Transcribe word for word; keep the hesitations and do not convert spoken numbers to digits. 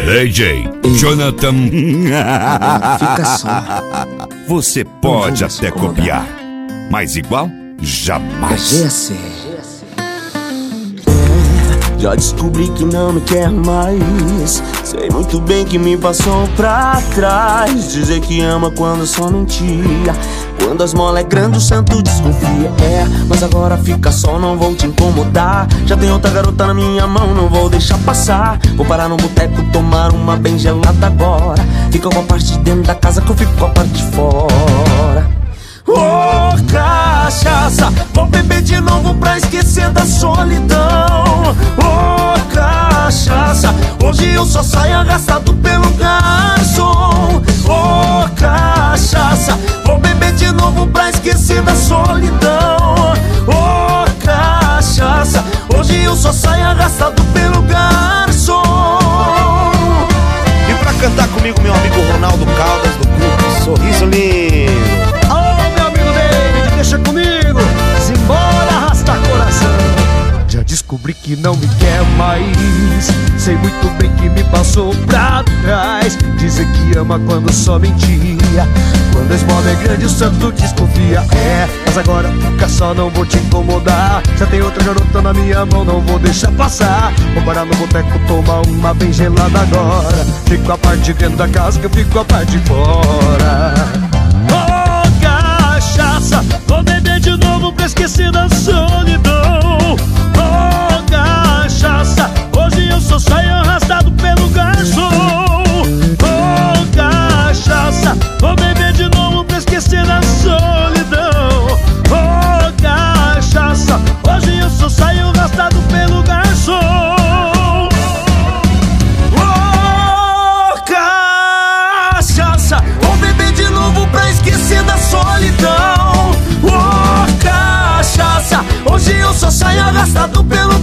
D J Jonathan. Fica só. Você pode até copiar, mas igual, jamais. G C. Já descobri que não me quer mais. Sei muito bem que me passou pra trás. Dizer que ama quando só mentia. Quando a esmola é grande o santo desconfia. É, mas agora fica só, não vou te incomodar. Já tem outra garota na minha mão, não vou deixar passar. Vou parar no boteco, tomar uma bem gelada agora. Fica com a parte de dentro da casa que eu fico com a parte de fora. Oh, cachaça, vou beber de novo pra esquecer da solidão. Oh, cachaça, hoje eu só saio arrastado pelo garçom. Oh, cachaça, vou beber de novo pra esquecer da solidão. Oh, cachaça, hoje eu só saio arrastado pelo garçom. E pra cantar comigo, meu amigo Ronaldo Caldas do grupo Sorriso Lindo. Deixa comigo, simbora arrastar coração. Já descobri que não me quer mais. Sei muito bem que me passou pra trás. Dizer que ama quando só mentia. Quando a esmola é grande o santo desconfia. É, mas agora fica só, não vou te incomodar. Já tem outra garota na minha mão, não vou deixar passar. Vou parar no boteco, tomar uma bem gelada agora. Fico a parte de dentro da casa que eu fico a parte de fora. Vou beber de novo pra esquecer da solidão. Oh, cachaça, hoje eu só saio arrastado pelo garçom. Oh, cachaça, vou beber de novo pra esquecer da solidão. Oh, cachaça, hoje eu só saio arrastado pelo garçom. Oh, cachaça, vou beber de novo pra esquecer da solidão. Oh, cachaça, hoje eu só saio arrastado pelo